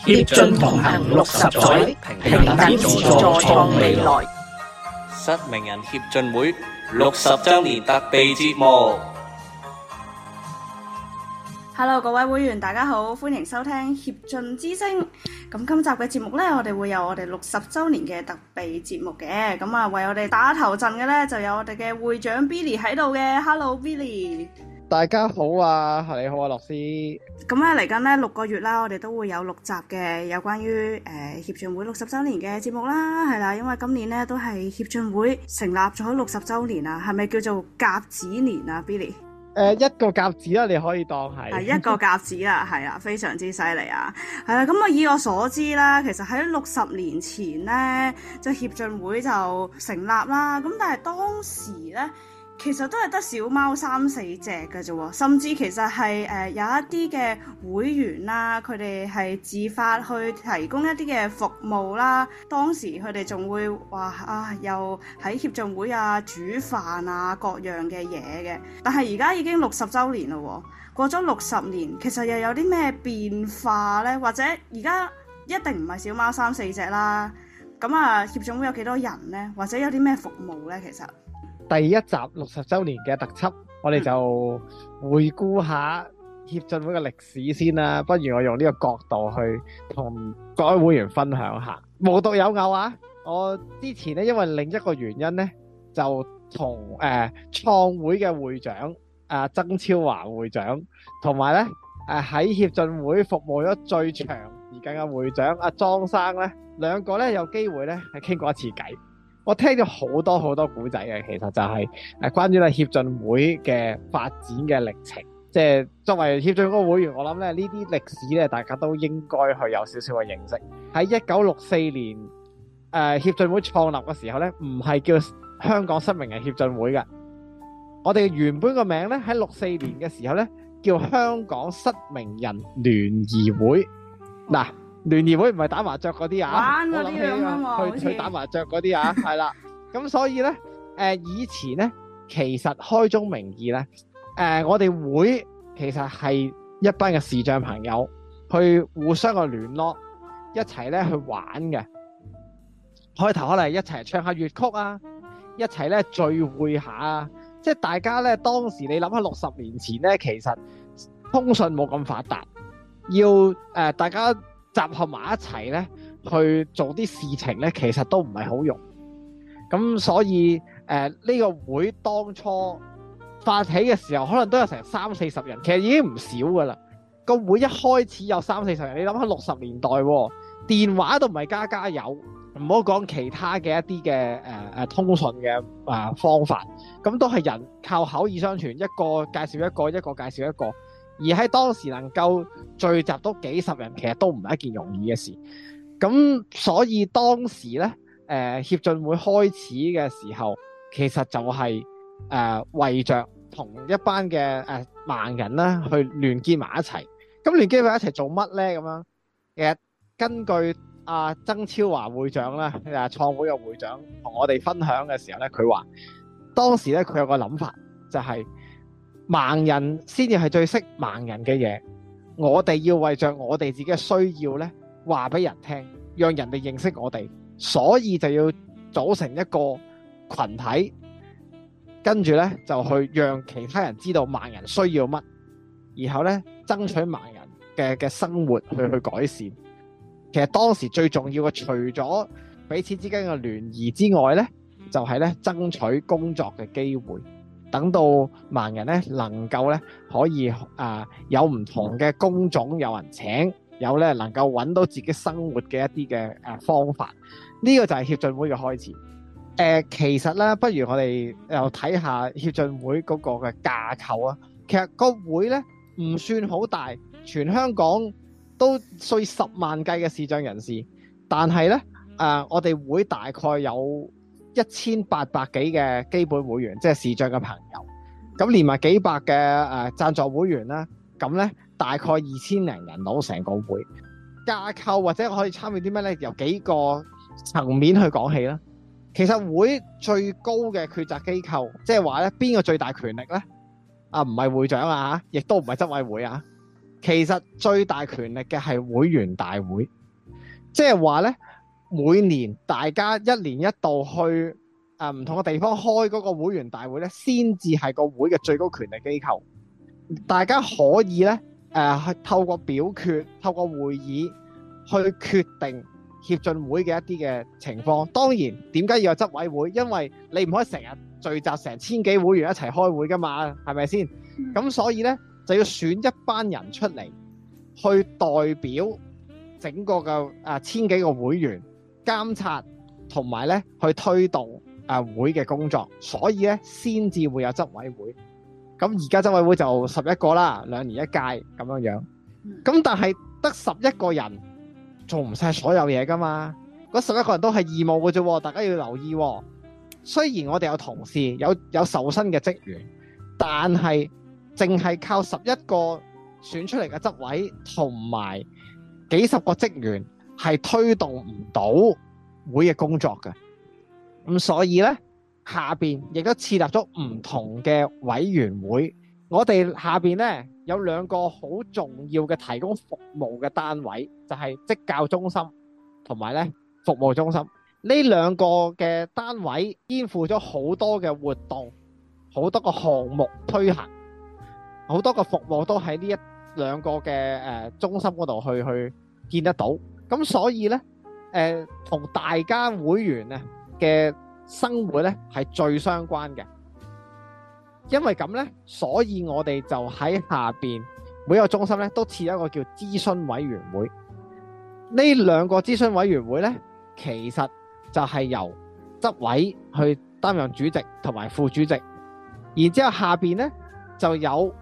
協進同行60載，平等自助創未來。 失明人協進會60週年特備節目。 Hello， 各位會員大家好，歡迎收聽協進之聲。咁今集嘅節目呢，我哋會有我哋60週年嘅特備節目嘅。咁啊，為我哋打頭陣嘅呢，就有我哋嘅會長 Billy 喺度嘅。Hello Billy， 大家好啊，你好啊，樂師。 咁咧嚟緊呢6個月啦，我哋都會有6集嘅有關於協進會60週年嘅節目啦，係啦，因為今年呢都係協進會成立咗60週年啊，係咪叫做甲子年啊 Billy？ 一個甲子啦，你可以當係一個甲子啦，係啊，非常之犀利啊，係啦。咁啊，以我所知啦，其實喺60年前咧，就協進會就成立啦。咁但係當時咧，其實都係得小貓3-4隻嘅啫喎，甚至其實係有一啲嘅會員啦，佢哋係自發去提供一啲嘅服務啦。當時佢哋仲會話啊，又喺協進會啊煮飯啊各樣嘅嘢嘅。但係而家已經60週年啦喎，過咗60年，其實又有啲咩變化呢？或者而家一定唔係小貓3-4隻啦。咁啊，協進會有幾多人呢？或者有啲咩服務呢？其實第一集60週年嘅特輯，我哋就回顧下協進會嘅歷史先啦。不如我用呢個角度去同各位會員分享下。無獨有偶啊，我之前咧因為另一個原因咧，就同創會嘅會長曾超華會長，同埋咧喺協進會服務咗最長時間嘅會長阿莊生咧，兩個咧有機會咧係傾過一次偈。我聽咗好多古仔嘅，其實就係關於咧協進會嘅發展嘅歷程。即係作為協進會會員，我諗咧呢啲歷史咧，大家都應該去有少少嘅認識。喺1964年協進會創立嘅時候咧，唔係叫香港失明人協進會嘅。我哋原本個名咧喺64年嘅時候咧叫香港失明人聯誼會。嗱，聯誼會唔係打麻雀嗰啲啊，我諗起去打麻雀嗰啲啊，係啦。咁所以咧，以前咧，其實開宗明義咧，我哋會其實係一班嘅視障朋友去互相嘅聯絡，一齊咧去玩嘅。開頭可能一齊唱下粵曲啊，一齊咧聚會下啊，即係大家咧當時你諗下60年前咧，其實通訊冇咁發達，要大家集合埋一齊咧，去做啲事情咧，其實都唔係好容易。咁所以呢個會當初發起嘅時候，可能都有成30-40人，其實已經唔少噶啦。個會一開始有30-40人，你諗下60年代喎，電話都唔係家家有，唔好講其他嘅一啲嘅通訊嘅方法，咁都係人靠口耳相傳，一個介紹一個，一個介紹一個。而喺當時能夠聚集到幾十人，其實都唔係一件容易嘅事。咁所以當時咧，協進會開始嘅時候，其實就係為着同一班嘅盲人啦，去聯結埋一齊。咁聯結埋一齊做乜咧？咁樣其實根據曾超華會長啦，創會嘅會長同我哋分享嘅時候咧，佢話當時咧佢有個諗法，就係盲人先至係最識盲人嘅嘢，我哋要為着我哋自己嘅需要咧，話俾人聽，讓人哋認識我哋，所以就要組成一個群體，跟住咧就去讓其他人知道盲人需要乜，然後咧爭取盲人嘅生活去改善。其實當時最重要嘅，除咗彼此之間嘅聯誼之外咧，就係咧爭取工作嘅機會。等到盲人咧能夠咧可以有唔同嘅工種有人請，有咧能夠揾到自己生活嘅一啲嘅方法，呢個就係協進會嘅開始。其實咧，不如我哋又睇下協進會嗰個嘅架構啊。其實個會咧唔算好大，全香港都數10萬計嘅視障人士，但係咧我哋會大概有1800幾嘅基本會員，即係視障嘅朋友，咁連埋幾百嘅贊助會員啦，咁咧大概2000零人到成個會架構，或者可以參與啲咩咧？由幾個層面去講起啦。其實會最高嘅決策機構，即係話咧邊個最大權力咧？唔係會長啊，亦都唔係執委會啊。其實最大權力嘅係會員大會。 即係話咧，每年大家一年一度去唔同嘅地方開嗰個會員大會咧，先至係個會嘅最高權力機構。大家可以咧透過表決、透過會議去決定協進會嘅一啲嘅情況。當然，點解要有執委會？因為你唔可以成日聚集成千幾會員一齊開會噶嘛，係咪先？咁所以咧就要選一班人出嚟，去代表整個嘅千幾個會員監察同埋咧去推動會嘅工作，所以咧先至會有執委會。咁而家執委會就11個啦，2年一屆咁樣樣。咁但係得11個人做唔晒所有嘢噶嘛？嗰11個人都係義務嘅啫，大家要留意。雖然我哋有同事有受薪嘅職員，但係淨係靠11個選出嚟嘅執委同埋幾十個職員係推動唔到會嘅工作嘅。咁所以呢，下邊亦都設立咗唔同嘅委員會。我哋下邊呢有2個好重要嘅提供服務嘅單位，就係職教中心同埋呢服務中心。呢2個嘅單位肩負咗好多嘅活動，好多個項目推行，好多個服務都喺呢2個嘅中心嗰度去見得到。咁所以呢，同大家會員嘅生活呢係最相關嘅。因為咁呢，所以我哋就喺下邊每個中心呢都設一個叫諮詢委員會。呢2個諮詢委員會呢，其實就係由執委去擔任主席同埋副主席，然之後下邊呢就有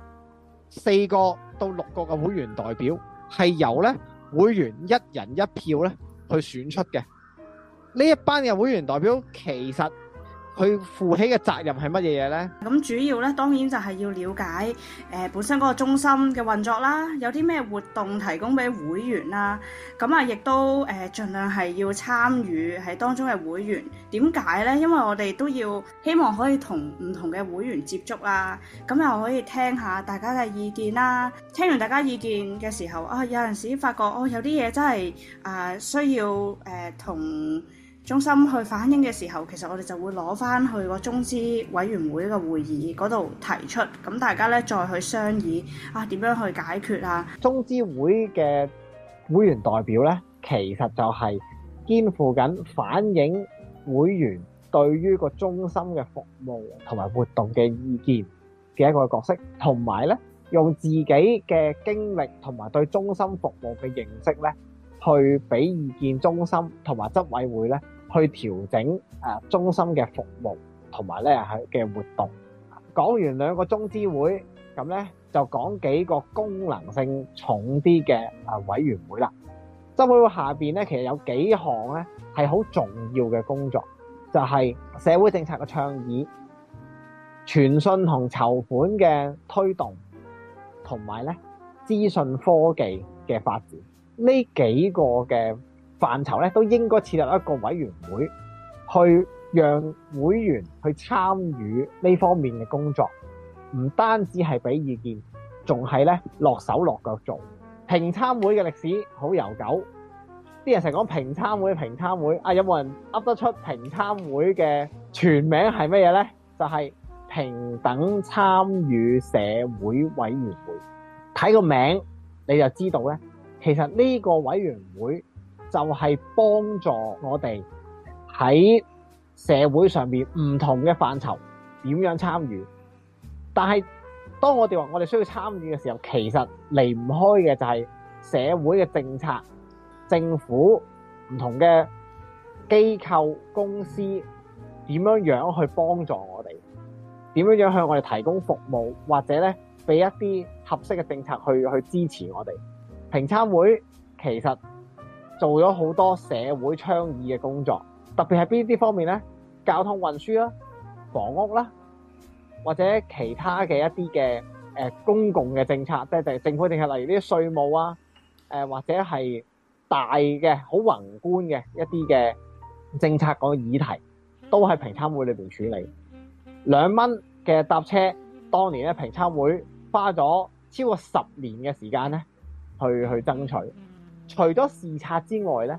4個到6個嘅會員代表，係由呢會員一人一票呢去選出嘅。呢一班嘅會員代表其實佢負起嘅責任係乜嘢嘢呢？ 咁主要咧，當然就係要了解本身嗰個中心嘅運作啦，有啲咩活動提供俾會員啦。咁啊，亦都盡量係要參與喺當中嘅會員。點解呢？因為我哋都要希望可以同唔同嘅會員接觸啦，咁又可以聽下大家嘅意見啦。聽完大家意見嘅時候，有陣時發覺有啲嘢真係需要同中心去反映嘅時候，其實我哋就會攞翻去個中資委員會嘅會議嗰度提出，咁大家咧再去商議點樣去解決啊。 中資會嘅會員代表咧，其實就係肩負緊反映會員對於個中心嘅服務同埋活動嘅意見嘅一個角色，同埋咧用自己嘅經歷同埋對中心服務嘅認識咧，去俾意見中心同埋執委會咧，去調整中心嘅服務同埋咧嘅活動。講完2個中資會，咁咧就講幾個功能性重啲嘅委員會啦。執委會下邊咧，其實有幾項咧係好重要嘅工作，就係社會政策嘅倡議、傳訊同籌款嘅推動，同埋咧資訊科技嘅發展。呢幾個嘅範疇咧，都應該設立一個委員會，去讓會員去參與呢方面嘅工作，唔單止係俾意見，仲係咧落手落腳做。評參會嘅歷史好悠久，啲人成日講評參會，有冇人噏得出評參會嘅全名係乜嘢呢？就係平等參與社會委員會。睇個名你就知道咧，其實呢個委員會就係幫助我哋喺社會上面唔同嘅範疇點樣參與。但係當我哋話我哋需要參與嘅時候，其實離唔開嘅就係社會嘅政策、政府唔同嘅機構、公司點樣去幫助我哋，點樣向我哋提供服務，或者咧俾一啲合適嘅政策去支持我哋。評參會其實做咗好多社會倡議嘅工作，特別係邊啲方面呢？交通運輸啦、房屋啦，或者其他嘅一啲嘅公共嘅政策，即係政府政策，例如啲稅務啊，或者係大嘅好宏觀嘅一啲嘅政策個議題，都喺評參會裏邊處理。2蚊嘅搭車，當年咧評參會花咗超過10年嘅時間咧去爭取。除咗視察之外咧，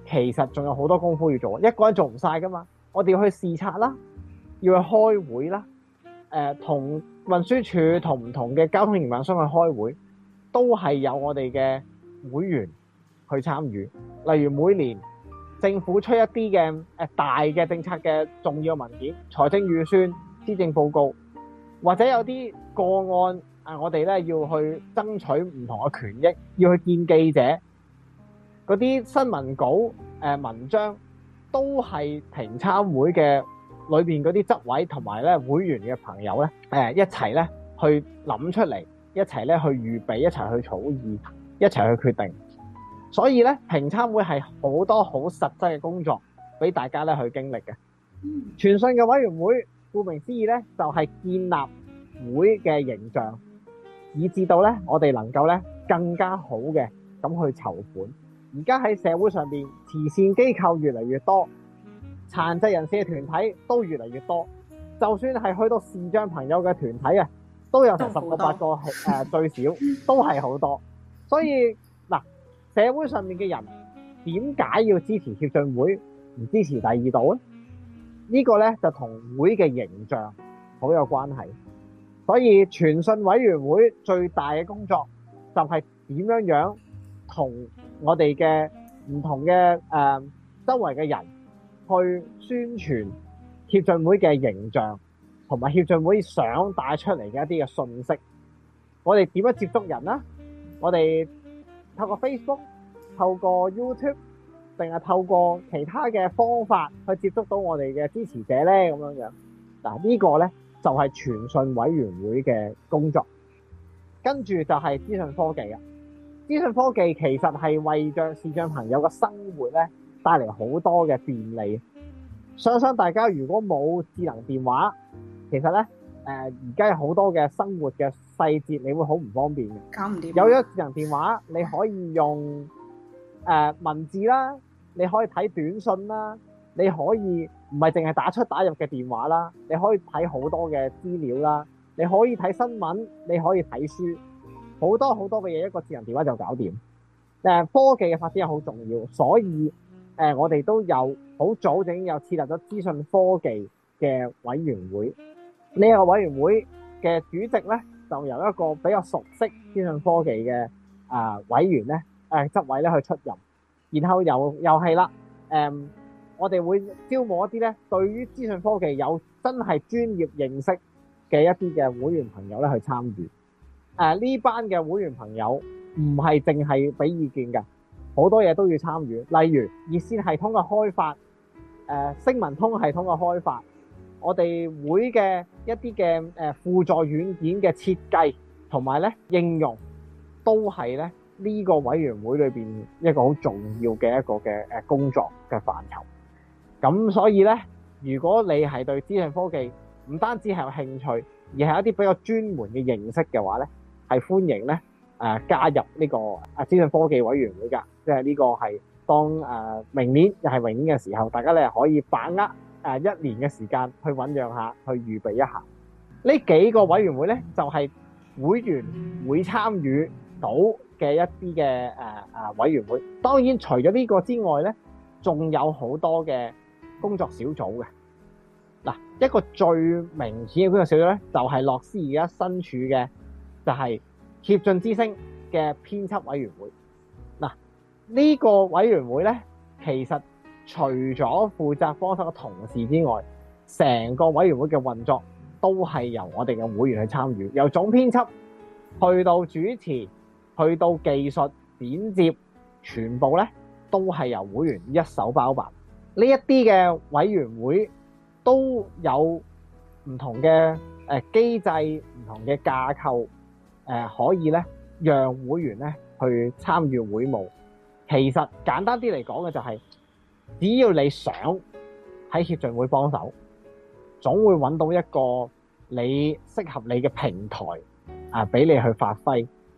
其實仲有好多功夫要做，一個人做唔晒噶嘛。我哋要去視察啦，要去開會啦，同運輸署同唔同嘅交通營辦商去開會，都係有我哋嘅會員去參與。例如每年政府出一啲嘅大嘅政策嘅重要文件，財政預算、施政報告，或者有啲個案我哋咧要去爭取唔同嘅權益，要去見記者，嗰啲新聞稿文章都係平參會嘅裏邊嗰啲執委同埋咧會員嘅朋友咧一齊咧去諗出嚟，一齊咧去預備，一齊去草擬，一齊去決定。所以咧，平參會係好多好實際嘅工作俾大家咧去經歷嘅。傳訊嘅委員會，顧名思義咧，就係建立會嘅形象，以至到咧我哋能夠咧更加好嘅咁去籌款。而家喺社會上邊，慈善機構越嚟越多，殘疾人士嘅團體都越嚟越多。就算係去到視障朋友嘅團體都有成10個8個最少，都係好多。所以社會上面嘅人點解要支持協進會，唔支持第二度咧？呢個咧就同會嘅形象好有關係。所以傳訊委員會最大嘅工作就係點樣同我哋嘅唔同嘅周圍嘅人去宣傳協進會嘅形象，同埋協進會想帶出嚟嘅一啲嘅信息。我哋點樣接觸人啦？我哋透過 Facebook、透過 YouTube， 定係透過其他嘅方法去接觸到我哋嘅支持者呢？咁樣嗱，呢個呢就係傳訊委員會嘅工作。跟住就係資訊科技啊！資訊科技其實係為著視障朋友嘅生活呢帶嚟好多嘅便利。想想大家如果冇智能電話，其實呢而家有好多嘅生活嘅細節，你會好唔方便嘅。 搞唔掂。 有咗智能電話，你可以用文字啦，你可以睇短信啦，你可以唔係淨係打出打入嘅電話啦，你可以睇好多嘅資料啦，你可以睇新聞，你可以睇書，好多好多嘅嘢一個智能電話就搞掂。科技嘅發展係好重要，所以我哋都有好早就已經有設立咗資訊科技嘅委員會。呢個委員會嘅主席咧，就由一個比較熟悉資訊科技嘅委員咧執委咧去出任，然後又係啦，我哋會招募一啲咧對於資訊科技有真係專業認識嘅一啲嘅會員朋友咧去參與。呢班嘅會員朋友唔係淨係俾意見㗎，好多嘢都要參與，例如熱線系統嘅開發，聲聞通系統嘅開發。我哋會嘅一啲嘅輔助軟件嘅設計同埋咧應用，都係咧呢個委員會裏邊一個好重要嘅一個嘅工作嘅範疇。咁所以咧，如果你係對資訊科技唔單止係有興趣，而係一啲比較專門嘅認識嘅話咧，係歡迎咧加入呢個資訊科技委員會㗎。即係呢個係當明年又係明年嘅時候，大家咧可以把握1年嘅時間去醞釀下，去預備一下。呢幾個委員會咧，就係會員會參與到嘅一啲嘅委員會。當然除咗呢個之外咧，仲有好多嘅工作小組嘅。嗱，一個最明顯嘅工作小組咧，就係樂施而家身處嘅，就係協進之聲嘅編輯委員會。嗱，呢個委員會咧，其實除咗負責幫手嘅同事之外，成個委員會嘅運作都係由我哋嘅會員去參與，由總編輯去到主持，去到技術剪接，全部咧都係由會員一手包辦。呢一啲嘅委員會都有唔同嘅機制、唔同嘅架構，可以咧讓會員咧去參與會務。其實簡單啲嚟講嘅就係，只要你想喺協進會幫手，總會揾到一個你適合你嘅平台俾你去發揮。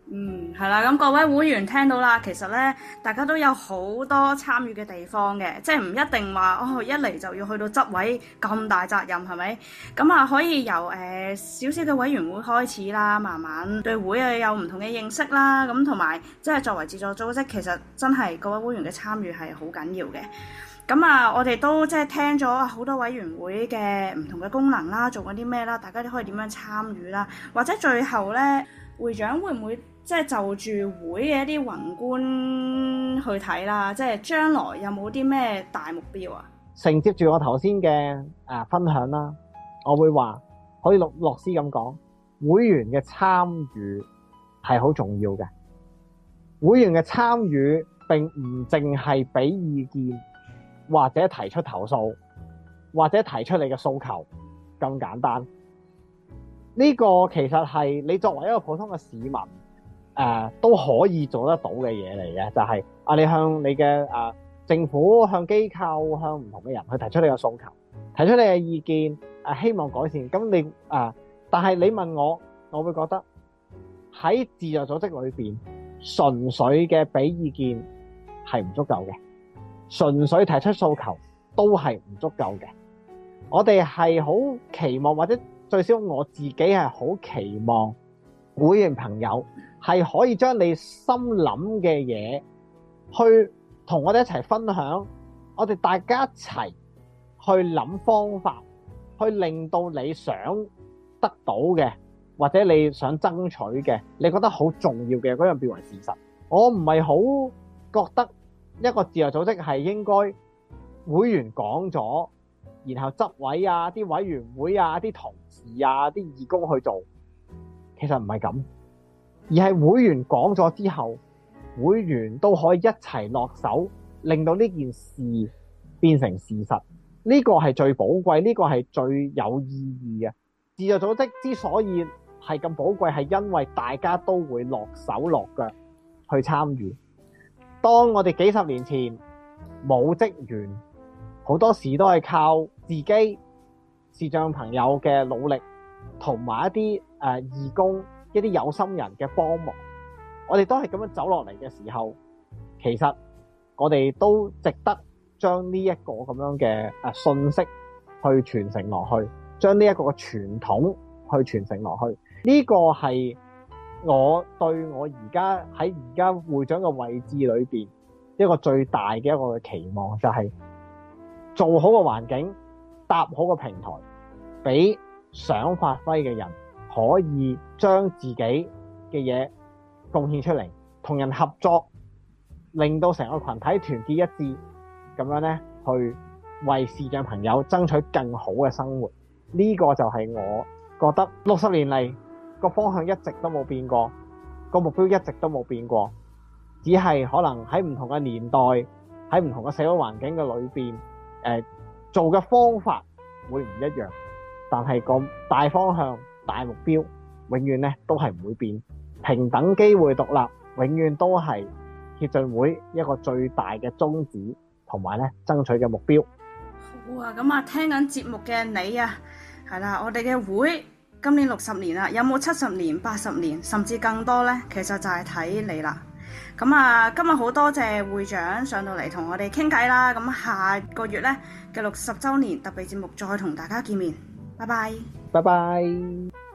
係啦，咁各位會員聽到啦，其實咧大家都有好多參與嘅地方嘅，即係唔一定話一嚟就要去到執委咁大責任，係咪？咁啊可以由少少嘅委員會開始啦，慢慢對會有唔同嘅認識啦，咁同埋即係作為自助組織，其實真係各位會員嘅參與係好緊要嘅。咁啊，我哋都即係聽咗好多委員會嘅唔同嘅功能啦，做緊啲咩啦，大家都可以點樣參與啦，或者最後咧，會長會唔會即係就住會嘅一啲宏觀去睇啦？即係將來有冇啲咩大目標啊？ 承接住我頭先嘅分享啦，我會話可以樂師咁講，會員嘅參與係好重要嘅。會員嘅參與並唔淨係俾意見，或者提出投訴，或者提出你嘅訴求咁簡單。呢個其實係你作為一個普通嘅市民，都可以做得到嘅嘢嚟嘅，就係你向你嘅政府、向機構、向唔同嘅人去提出你嘅訴求，提出你嘅意見，希望改善。咁你但係你問我會覺得喺自助組織裏邊，純粹嘅俾意見係唔足夠嘅。純粹提出訴求都係唔足夠嘅。我哋係好期望，或者最少我自己係好期望會員朋友係可以將你心諗嘅嘢去同我哋一齊分享，我哋大家一齊去諗方法，去令到你想得到嘅，或者你想爭取嘅，你覺得好重要嘅嗰樣變為事實。我唔係好覺得一個自由組織係應該會員講咗，然後執委啊、啲委員會啊、啲同事啊、啲義工去做，其實唔係咁，而係會員講咗之後，會員都可以一齊落手，令到呢件事變成事實。呢個係最寶貴，呢個係最有意義嘅。自由組織之所以係咁寶貴，係因為大家都會落手落腳去參與。當我哋幾十年前冇職員，好多時都係靠自己視障朋友嘅努力，同埋一啲義工、一啲有心人嘅幫忙，我哋都係咁樣走落嚟嘅時候，其實我哋都值得將呢一個咁樣嘅信息去傳承落去，將呢一個嘅傳統去傳承落去。呢個係我對我而家喺而家會長嘅位置裏邊一個最大嘅一個嘅期望，就係做好個環境，搭好個平台，俾想發揮嘅人可以將自己嘅嘢貢獻出嚟，同人合作，令到成個群體團結一致，咁樣咧去為視障朋友爭取更好嘅生活。呢個就係我覺得60年嚟個方向一直都冇變過，個目標一直都冇變過，只係可能喺唔同嘅年代，喺唔同嘅社會環境嘅裏邊，做嘅方法會唔一樣，但係個大方向、大目標永遠咧都係唔會變。平等機會獨立永遠都係協進會一個最大嘅宗旨，同埋咧爭取嘅目標。 好啊，咁啊聽緊節目嘅你啊，係啦，我哋嘅會今年60年啦，有冇70年、80年，甚至更多呢？其實就係睇你啦。咁啊，今日好多謝會長上到嚟同我哋傾偈啦。咁下個月呢嘅60週年特別節目再同大家見面。拜拜。 拜拜。